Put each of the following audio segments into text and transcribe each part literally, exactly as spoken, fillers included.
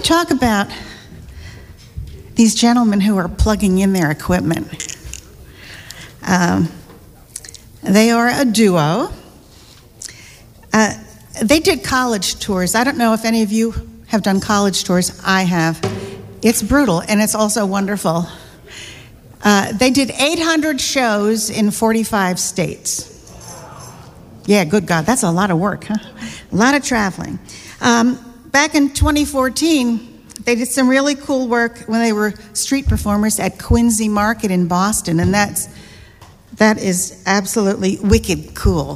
talk about these gentlemen who are plugging in their equipment. Um, they are a duo. Uh, they did college tours. I don't know if any of you have done college tours. I have. It's brutal, and it's also wonderful. Uh, they did eight hundred shows in forty-five states. Yeah, good God, that's a lot of work, huh? A lot of traveling. Um, back in twenty fourteen, they did some really cool work when they were street performers at Quincy Market in Boston, and that's that is absolutely wicked cool.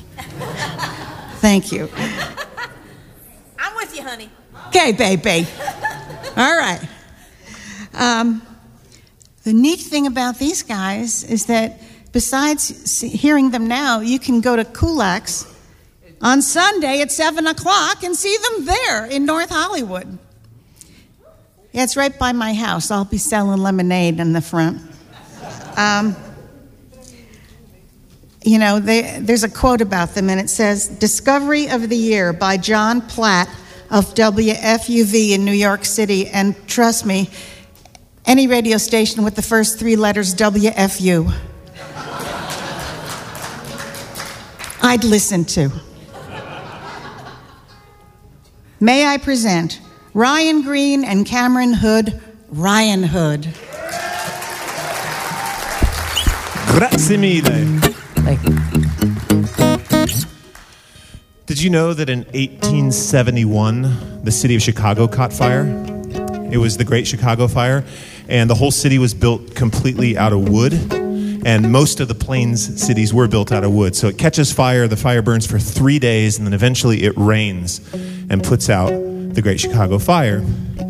Thank you. I'm with you, honey. Okay, baby. All right. Um, the neat thing about these guys is that besides hearing them now, you can go to Kulak's on Sunday at seven o'clock and see them there in North Hollywood. Yeah, it's right by my house. I'll be selling lemonade in the front. Um, you know, they, there's a quote about them, and it says, "Discovery of the Year by John Platt of W F U V in New York City." And trust me, any radio station with the first three letters W F U, I'd listen to. May I present Ryan Green and Cameron Hood, Ryan Hood. Grazie mille. Thank you. Did you know that in eighteen seventy-one, the city of Chicago caught fire? It was the Great Chicago Fire, and the whole city was built completely out of wood, and most of the Plains cities were built out of wood. So it catches fire, the fire burns for three days, and then eventually it rains and puts out the Great Chicago Fire.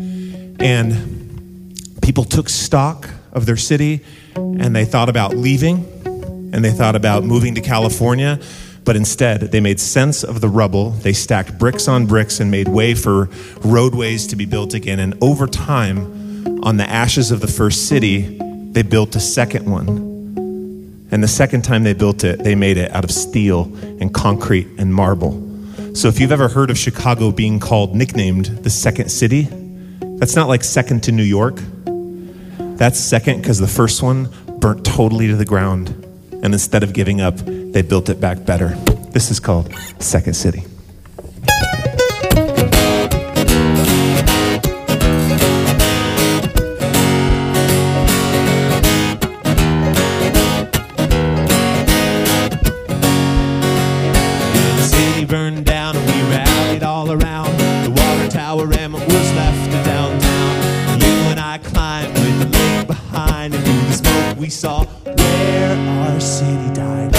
And people took stock of their city, and they thought about leaving, and they thought about moving to California, but instead they made sense of the rubble. They stacked bricks on bricks and made way for roadways to be built again. And over time, on the ashes of the first city, they built a second one. And the second time they built it, they made it out of steel and concrete and marble. So if you've ever heard of Chicago being called, nicknamed the second city, that's not like second to New York. That's second because the first one burnt totally to the ground. And instead of giving up, they built it back better. This is called Second City. The city burned down and we rallied all around. The water tower remnant was left to downtown. You and I climbed with the lake behind, and through the smoke we saw where our city died.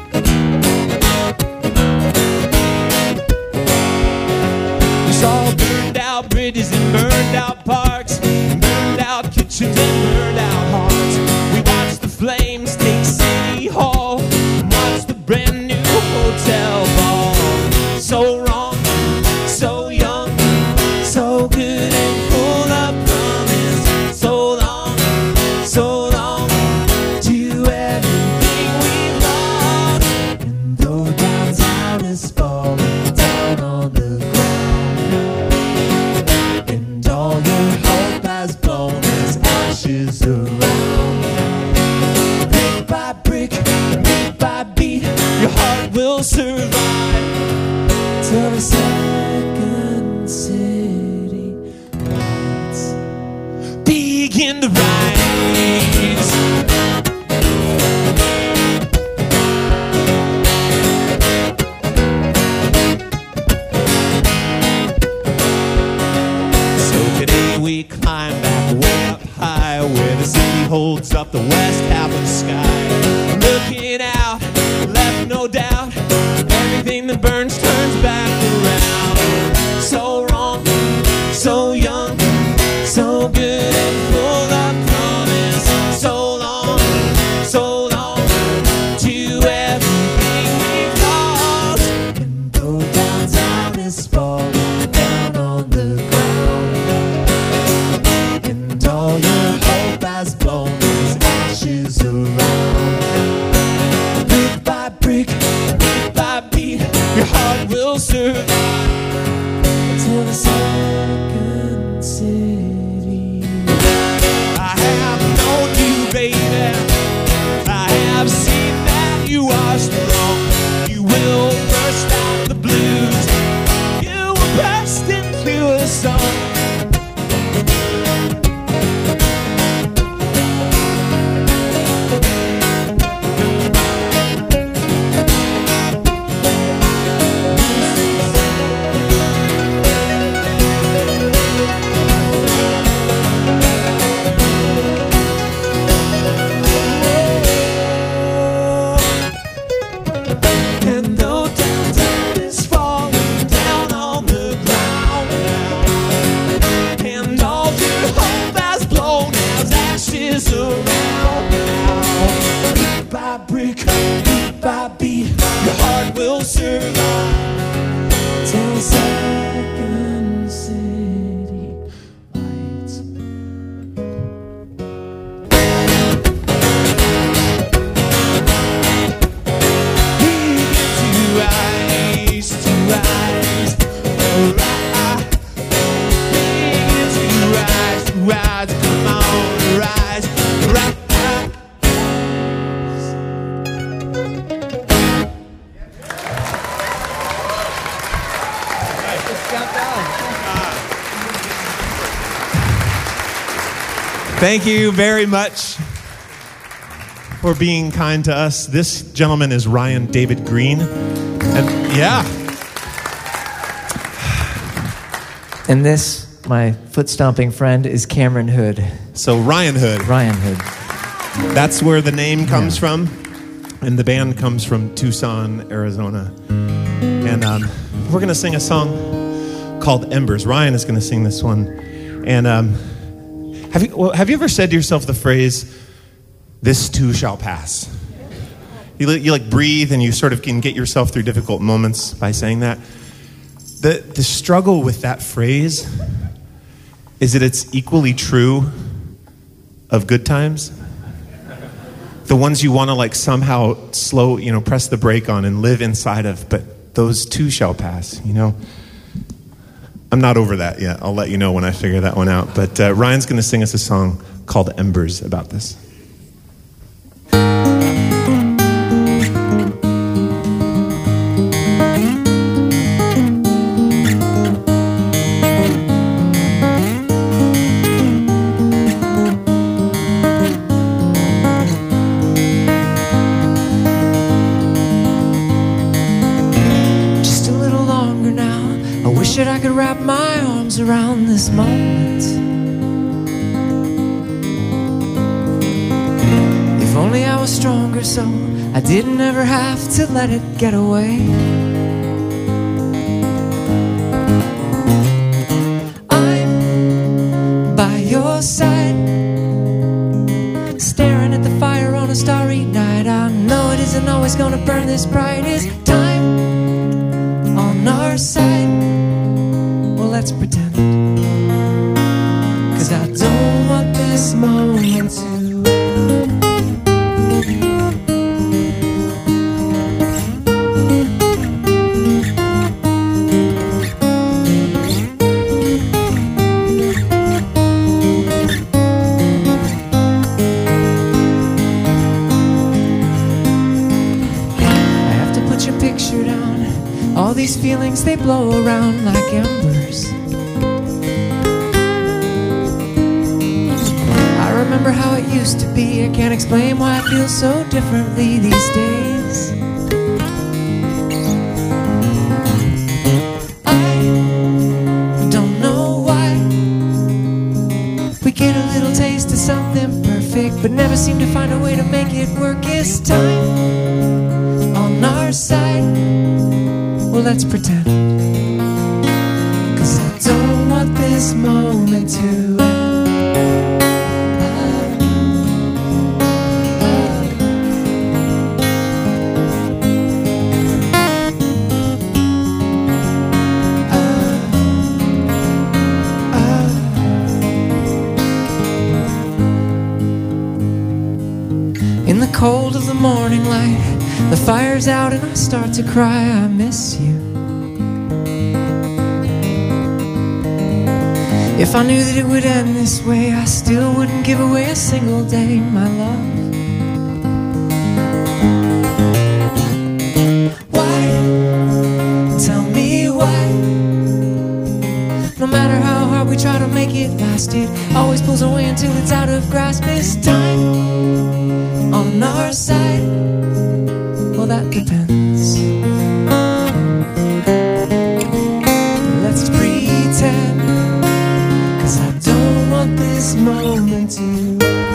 We saw burned out bridges and burned out parks, and burned out kitchens and burned out hearts. We watched the flames take City Hall, and watched the brand new hotel fall. So wrong, so young, so good and full of promise. So long, so long to everything we've lost. And though downtown is falling down on the ground, and all your hope has blown as ashes around, brick by brick, beat by beat, your heart will survive till the second city lights begin to rise. So today we climb back way up high, where the city holds up the west half of the sky. Looking out, left no doubt, everything that burns turns back around. So wrong, so young, so good and full of promise. So long, so long to everything we've lost. And though downtown is falling down on the ground, and all your hope has blown as ashes sun. And though downtown is falling down on the ground now, and all your hope has blown as ashes around now, brick by brick, beat by beat, your heart will survive till Second City lights. Rise to rise, rise, rise, rise, come on, rise, rise. Thank you very much for being kind to us. This gentleman is Ryan David Green. And yeah. And this, my foot stomping friend, is Cameron Hood. So Ryan Hood. Ryan Hood. That's where the name comes from. And the band comes from Tucson, Arizona. And um, we're going to sing a song called Embers. Ryan is going to sing this one. And um, have you well, have you ever said to yourself the phrase, "This too shall pass"? You, you like breathe and you sort of can get yourself through difficult moments by saying that. The, the struggle with that phrase is that it's equally true of good times. The ones you want to like somehow slow, you know, press the brake on and live inside of, but those too shall pass, you know. I'm not over that yet. I'll let you know when I figure that one out. But uh, Ryan's going to sing us a song called Embers about this. I could wrap my arms around this moment. If only I was stronger so I didn't ever have to let it get away. I'm by your side, staring at the fire on a starry night. I know it isn't always gonna burn this bright. Is time on our side? Let's pretend, 'cause I don't want this moment to I have to put your picture down. All these feelings, they blow around like embers. I remember how it used to be. I can't explain why I feel so differently these days. I don't know why we get a little taste of something perfect, but never seem to find a way to make it work. It's time on our side. Well, let's pretend, 'cause I don't want this moment to end. In the cold of the morning light, the fire's out and I start to cry. I miss you. If I knew that it would end this way, I still wouldn't give away a single day, my love. Why? Tell me why. No matter how how hard we try to make it last, it always pulls away until it's out of grasp. Is time on our side? Well, that depends. Let's pretend, 'cause I don't want this moment to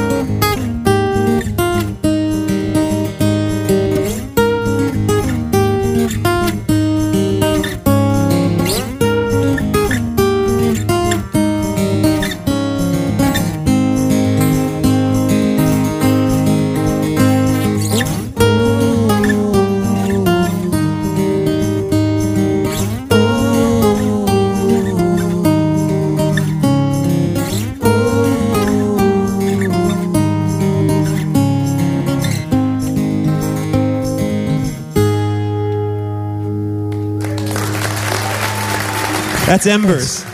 That's Embers.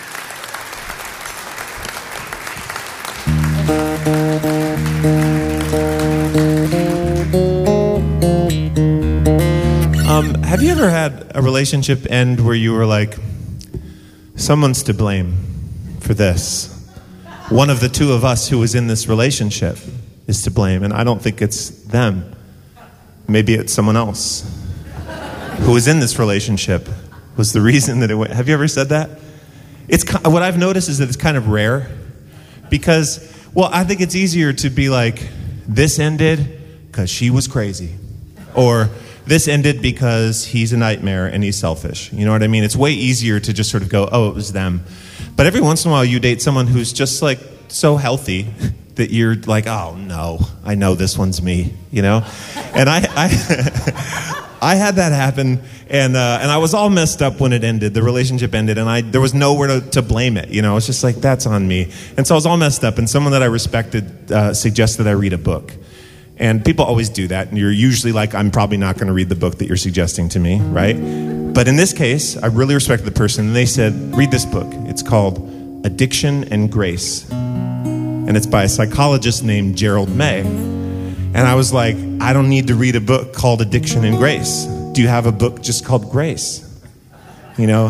Um, have you ever had a relationship end where you were like, someone's to blame for this? One of the two of us who was in this relationship is to blame, and I don't think it's them. Maybe it's someone else who was in this relationship was the reason that it went. Have you ever said that? It's what I've noticed is that it's kind of rare because, well, I think it's easier to be like, this ended because she was crazy, or this ended because he's a nightmare and he's selfish. You know what I mean? It's way easier to just sort of go, oh, it was them. But every once in a while you date someone who's just like so healthy that you're like, oh no, I know this one's me, you know? And I I, I had that happen, and uh, and I was all messed up when it ended. The relationship ended, and I there was nowhere to, to blame it, you know? It's just like, that's on me. And so I was all messed up, and someone that I respected uh, suggested I read a book. And people always do that, and you're usually like, I'm probably not going to read the book that you're suggesting to me, right? But in this case, I really respected the person, and they said, read this book. It's called Addiction and Grace, and it's by a psychologist named Gerald May. And I was like, I don't need to read a book called Addiction and Grace. Do you have a book just called Grace? You know?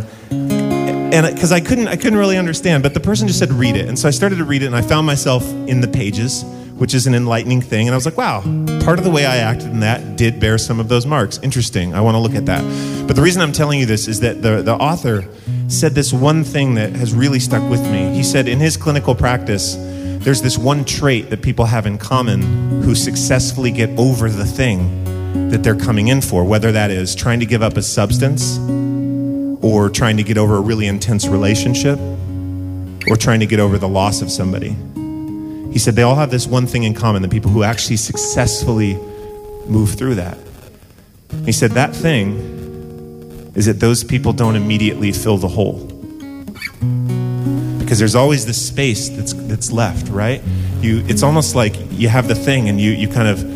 And because I couldn't, I couldn't really understand, but the person just said, read it. And so I started to read it, and I found myself in the pages, which is an enlightening thing. And I was like, wow, part of the way I acted in that did bear some of those marks. Interesting. I want to look at that. But the reason I'm telling you this is that the, the author said this one thing that has really stuck with me. He said in his clinical practice, there's this one trait that people have in common who successfully get over the thing that they're coming in for, whether that is trying to give up a substance or trying to get over a really intense relationship or trying to get over the loss of somebody. He said they all have this one thing in common, the people who actually successfully move through that. He said that thing is that those people don't immediately fill the hole. Because there's always this space that's that's left, right? You, it's almost like you have the thing and you, you kind of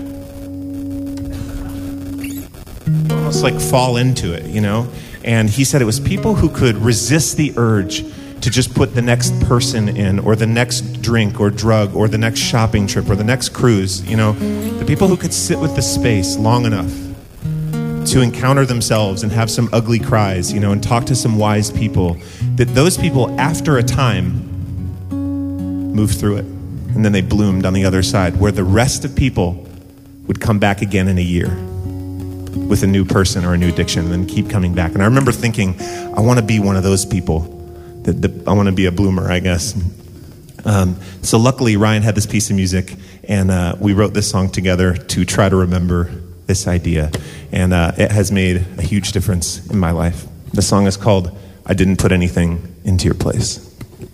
almost like fall into it, you know? And he said it was people who could resist the urge to just put the next person in, or the next drink or drug, or the next shopping trip, or the next cruise, you know, the people who could sit with the space long enough to encounter themselves and have some ugly cries, you know, and talk to some wise people, that those people, after a time, moved through it. And then they bloomed on the other side, where the rest of people would come back again in a year with a new person or a new addiction, and then keep coming back. And I remember thinking, I want to be one of those people. That the, I want to be a bloomer, I guess. Um, so luckily, Ryan had this piece of music, and uh, we wrote this song together to try to remember this idea. And uh, it has made a huge difference in my life. The song is called I Didn't Put Anything Into Your Place.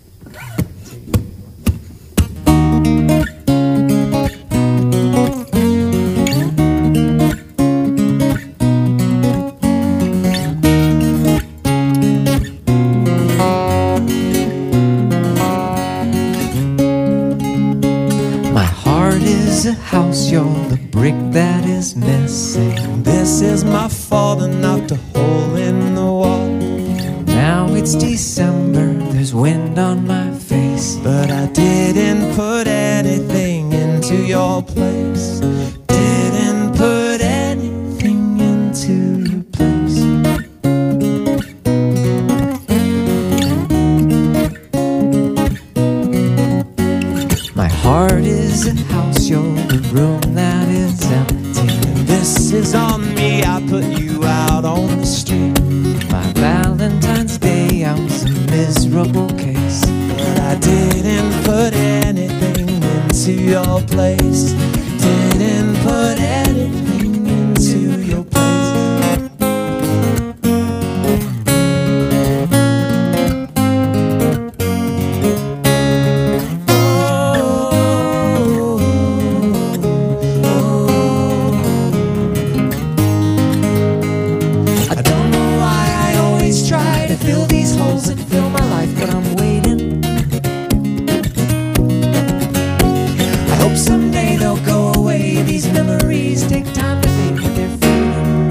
You're the brick that is missing. This is my fault and not the hole in the wall. Now it's December, there's wind on my face, but I didn't put anything into your place. Didn't put anything into your place. heart is a house, you're the room that is empty. This is on me, I put you out on the street. My Valentine's Day, I was a miserable case. But I didn't put anything into your place. Didn't put anything into your place. Fill these holes that fill my life, but I'm waiting. I hope someday they'll go away. These memories take time to fade, but they're fading.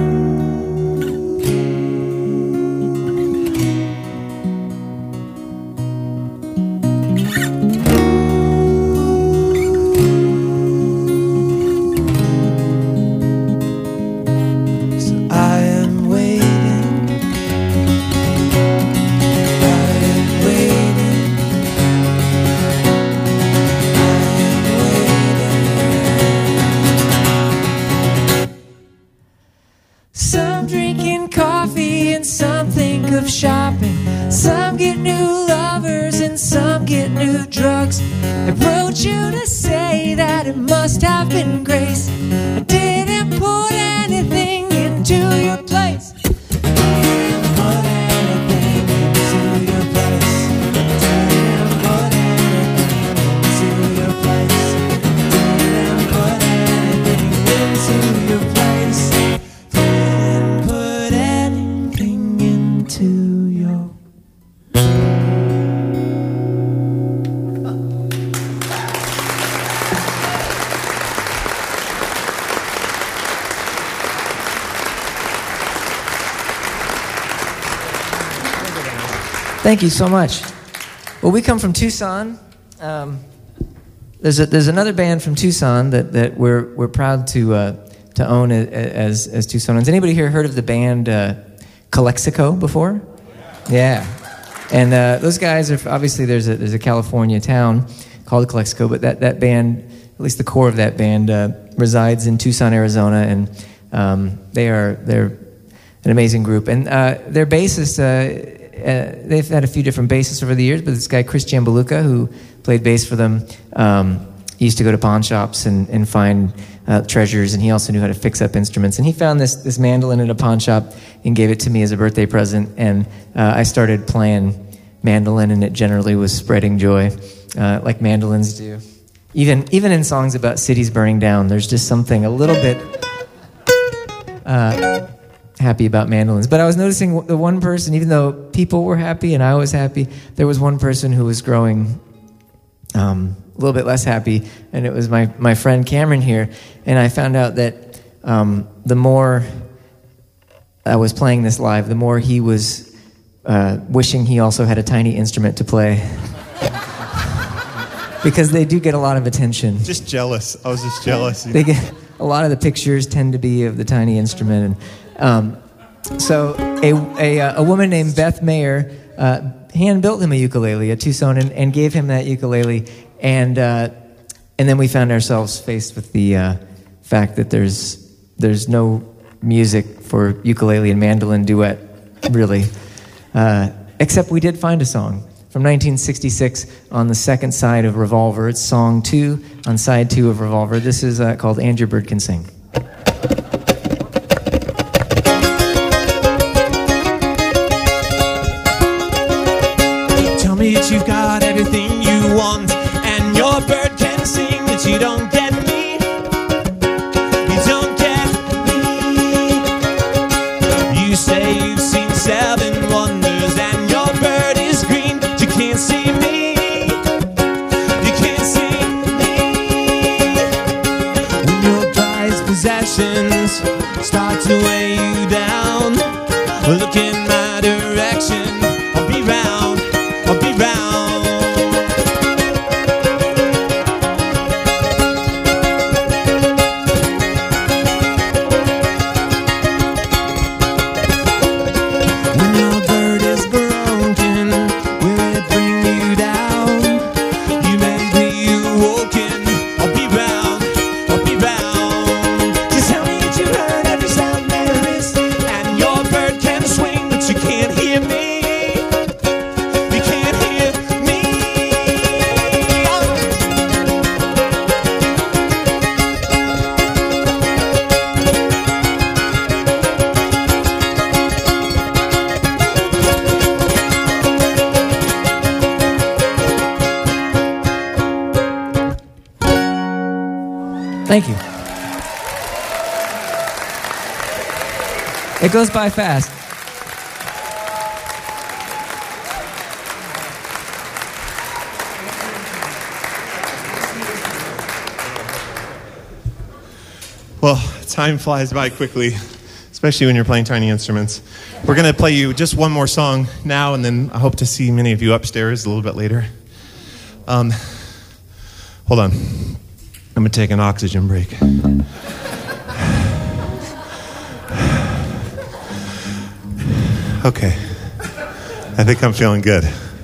So I am waiting. Some drinking coffee and some think of shopping. Some get new lovers and some get new drugs. I wrote you to say that it must have been grace. I didn't put anything into your place. Didn't put anything into your place. Didn't put anything into your place. Didn't put anything into your place. To your Thank you so much. Well, we come from Tucson. Um, there's a, there's another band from Tucson that, that we're we're proud to uh, to own as as Tucsonans. Anybody here heard of the band Uh, Calexico before? Yeah. And uh, those guys are, obviously there's a there's a California town called Calexico, but that, that band, at least the core of that band, uh, resides in Tucson, Arizona, and um, they are, they're an amazing group. And uh, their bassist, uh, uh, they've had a few different bassists over the years, but this guy, Chris Jambaluka, who played bass for them, um, he used to go to pawn shops and, and find uh, treasures, and he also knew how to fix up instruments. And he found this this mandolin at a pawn shop and gave it to me as a birthday present, and uh, I started playing mandolin, and it generally was spreading joy, uh, like mandolins do. Even even in songs about cities burning down, there's just something a little bit uh, happy about mandolins. But I was noticing the one person, even though people were happy and I was happy, there was one person who was growing um, a little bit less happy, and it was my, my friend Cameron here. And I found out that um, the more I was playing this live, the more he was uh, wishing he also had a tiny instrument to play. Because they do get a lot of attention. Just jealous. I was just jealous. They get a lot of the pictures tend to be of the tiny instrument, and um, so a, a a woman named Beth Mayer uh, hand built him a ukulele, a Tucson, and, and gave him that ukulele, and uh, and then we found ourselves faced with the uh, fact that there's there's no music for ukulele and mandolin duet, really, uh, except we did find a song from nineteen sixty-six on the second side of Revolver. It's song two on side two of Revolver. This is uh, called And Your Bird Can Sing. Tell me that you've got everything you want, and your bird can sing, that you don't get me. You don't get me. You say you've seen seven wonders, and your bird is green, but you can't see me. You can't see me. When your prized possessions start to weigh you down, look in my direction. I'll be round. I'll be round. When your bird is broken, will it bring you down? You may be awoken Thank you. It goes by fast. Well, time flies by quickly, especially when you're playing tiny instruments. We're going to play you just one more song now, and then I hope to see many of you upstairs a little bit later. Um, hold on. I'm going to take an oxygen break. Okay. I think I'm feeling good.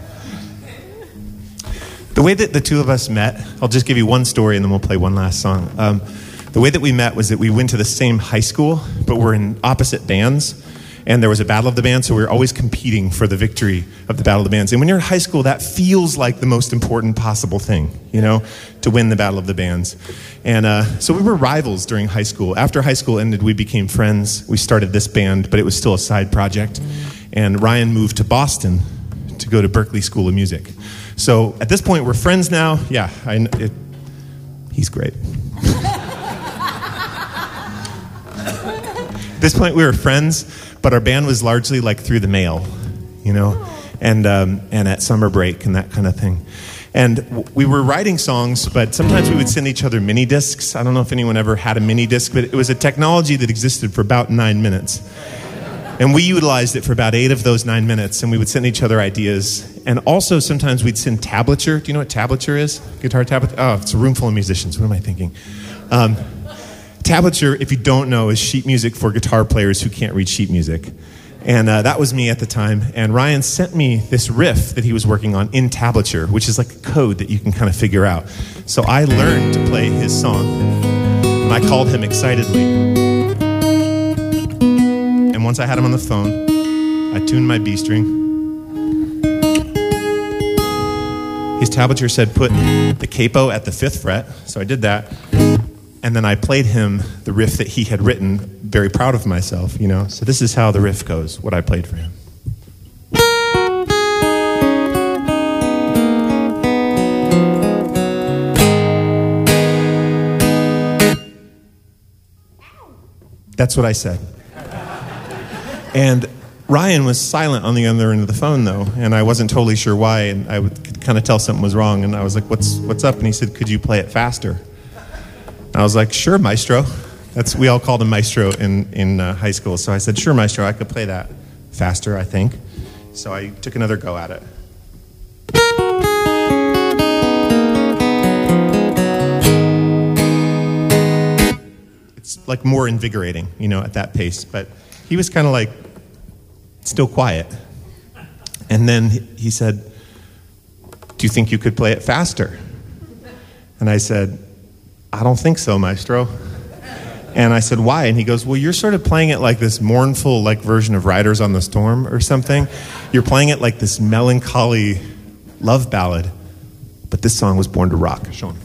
The way that the two of us met, I'll just give you one story and then we'll play one last song. Um, the way that we met was that we went to the same high school, but we're in opposite bands. And there was a battle of the bands, so we were always competing for the victory of the battle of the bands. And when you're in high school, that feels like the most important possible thing, you know, to win the battle of the bands. And uh, so we were rivals during high school. After high school ended, we became friends. We started this band, but it was still a side project. And Ryan moved to Boston to go to Berklee School of Music. So at this point, we're friends now. Yeah, I, it, he's great. At this point, we were friends, but our band was largely like through the mail, you know, and um, and at summer break and that kind of thing. And w- we were writing songs, but sometimes we would send each other mini discs. I don't know if anyone ever had a mini disc, but it was a technology that existed for about nine minutes. And we utilized it for about eight of those nine minutes, and we would send each other ideas. And also sometimes we'd send tablature. Do you know what tablature is? Guitar tablature? Oh, it's a room full of musicians. What am I thinking? Um, tablature, if you don't know, is sheet music for guitar players who can't read sheet music. And uh, that was me at the time. And Ryan sent me this riff that he was working on in tablature, which is like a code that you can kind of figure out. So I learned to play his song. And I called him excitedly. And once I had him on the phone, I tuned my B string. His tablature said put the capo at the fifth fret, so I did that. And then I played him the riff that he had written, very proud of myself, you know. So this is how the riff goes, what I played for him. That's what I said. And Ryan was silent on the other end of the phone, though, and I wasn't totally sure why, and I would kind of tell something was wrong, and I was like, what's what's up? And he said, could you play it faster? And I was like, sure, maestro. That's we all called him maestro in, in uh, high school, so I said, sure, maestro, I could play that faster, I think. So I took another go at it. It's like more invigorating, you know, at that pace, but he was kind of like still quiet. And then he said, do you think you could play it faster? And I said, I don't think so, maestro. And I said, why? And he goes, well, you're sort of playing it like this mournful like version of Riders on the Storm or something. You're playing it like this melancholy love ballad. But this song was born to rock. Show him.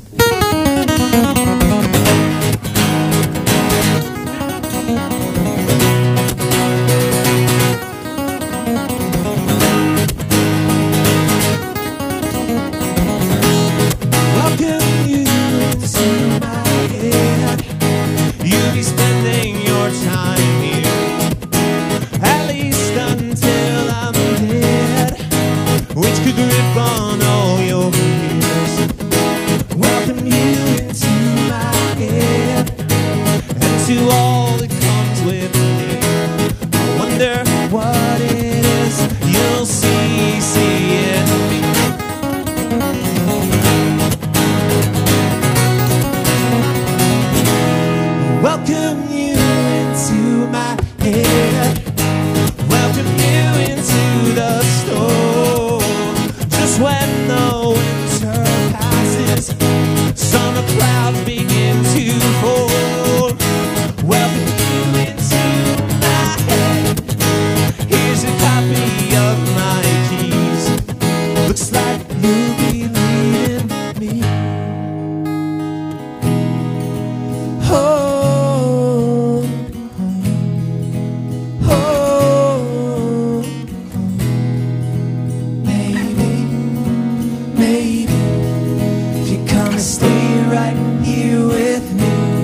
Stay right here with me.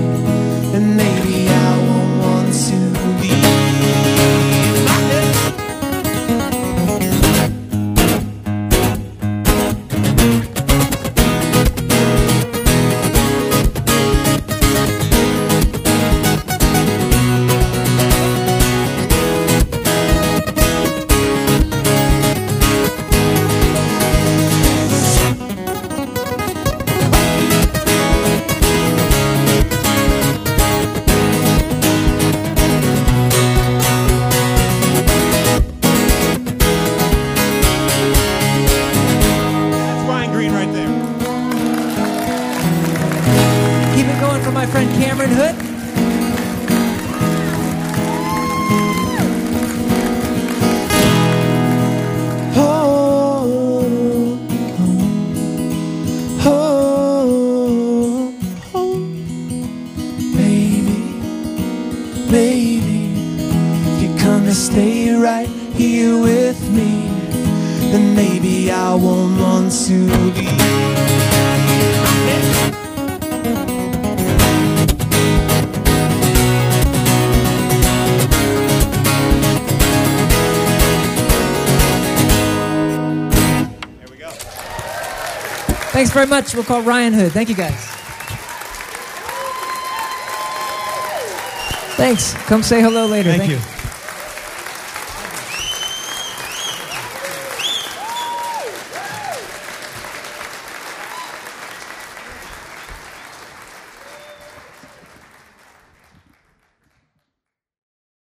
my friend Cameron Hood. Oh, oh, oh, baby, baby, if you're gonna stay right here with me, then maybe I won't want to leave. Thanks very much. We'll call Ryan Hood. Thank you, guys. Thanks. Come say hello later. Thank Thank you. you.